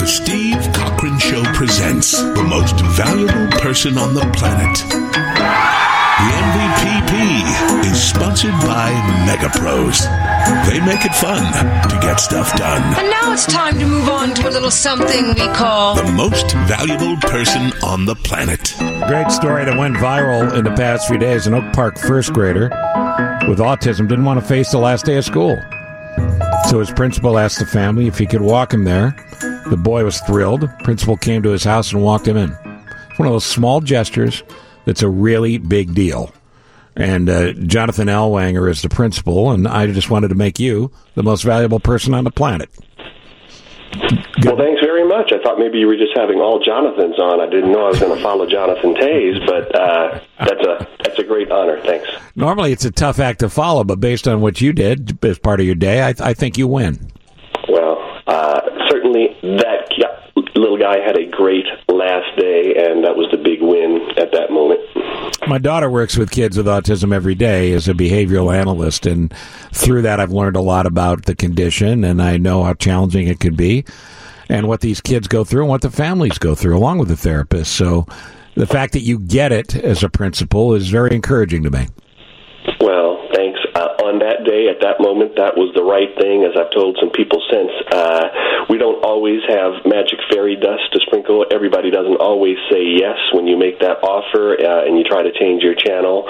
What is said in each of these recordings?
Steve Cochran Show presents the most valuable person on the planet. The MVPP is sponsored by MegaPros. They make it fun to get stuff done. And now it's time to move on to a little something we call the most valuable person on the planet. Great story that went viral in the past few days. An Oak Park first grader with autism didn't want to face the last day of school. So his principal asked the family if he could walk him there. The boy was thrilled. Principal came to his house and walked him in. It's one of those small gestures that's a really big deal. And Jonathan Ellwanger is the principal, and I just wanted to make you the most valuable person on the planet. Well, thanks very much. I thought maybe you were just having all Jonathans on. I didn't know I was going to follow Jonathan Tays, but that's a great honor. Thanks. Normally it's a tough act to follow, but based on what you did as part of your day, I think you win. Well, certainly that little guy had a great last day, and that was the big win at that moment. My daughter works with kids with autism every day as a behavioral analyst, and through that I've learned a lot about the condition, and I know how challenging it can be and what these kids go through and what the families go through along with the therapist. So the fact that you get it as a principal is very encouraging to me. Well, thanks. On that day, at that moment, that was the right thing. As I've told some people since, we don't always have magic fairy dust to sprinkle. Everybody doesn't always say yes when you make that offer and you try to change your channel.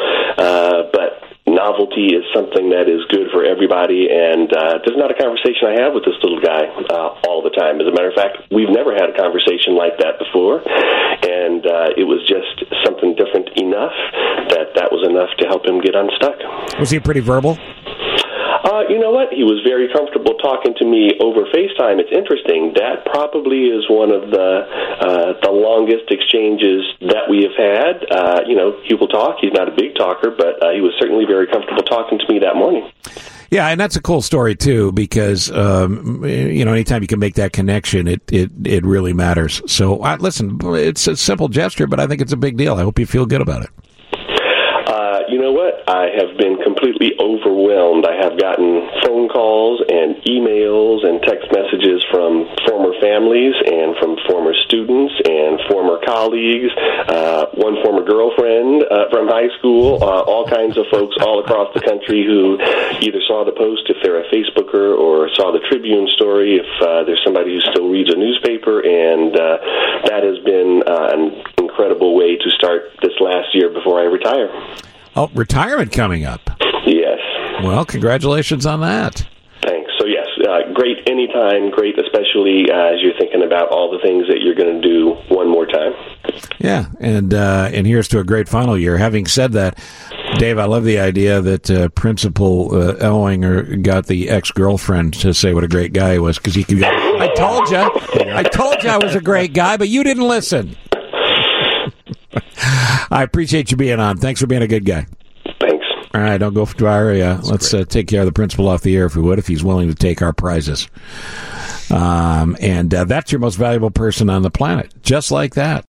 But novelty is something that is good for everybody, and there's not a conversation I have with this little guy all the time. As a matter of fact, we've never had a conversation like that before, and it was just something different enough that was enough to help him get unstuck. Was he pretty verbal? You know what? He was very comfortable talking to me over FaceTime. It's interesting. That probably is one of the longest exchanges that we have had. He will talk. He's not a big talker, but he was certainly very comfortable talking to me that morning. Yeah, and that's a cool story, too, because, anytime you can make that connection, it really matters. So, listen, it's a simple gesture, but I think it's a big deal. I hope you feel good about it. You know what? I have been completely overwhelmed. I have gotten phone calls and emails and text messages from former families and from former students and former colleagues, one former girlfriend from high school, all kinds of folks all across the country who either saw the post if they're a Facebooker or saw the Tribune story if there's somebody who still reads a newspaper, and that has been an incredible way to start this last year before I retire. Oh, retirement coming up. Yes. Well, congratulations on that. Thanks. So, yes, great anytime, great especially as you're thinking about all the things that you're going to do one more time. Yeah, and here's to a great final year. Having said that, Dave, I love the idea that Principal Ellwanger got the ex-girlfriend to say what a great guy he was, because he could go, I told you I was a great guy, but you didn't listen. I appreciate you being on. Thanks for being a good guy. Thanks. All right, don't go to our area. Let's take care of the principal off the air, if we would, if he's willing to take our prizes. And that's your most valuable person on the planet, just like that.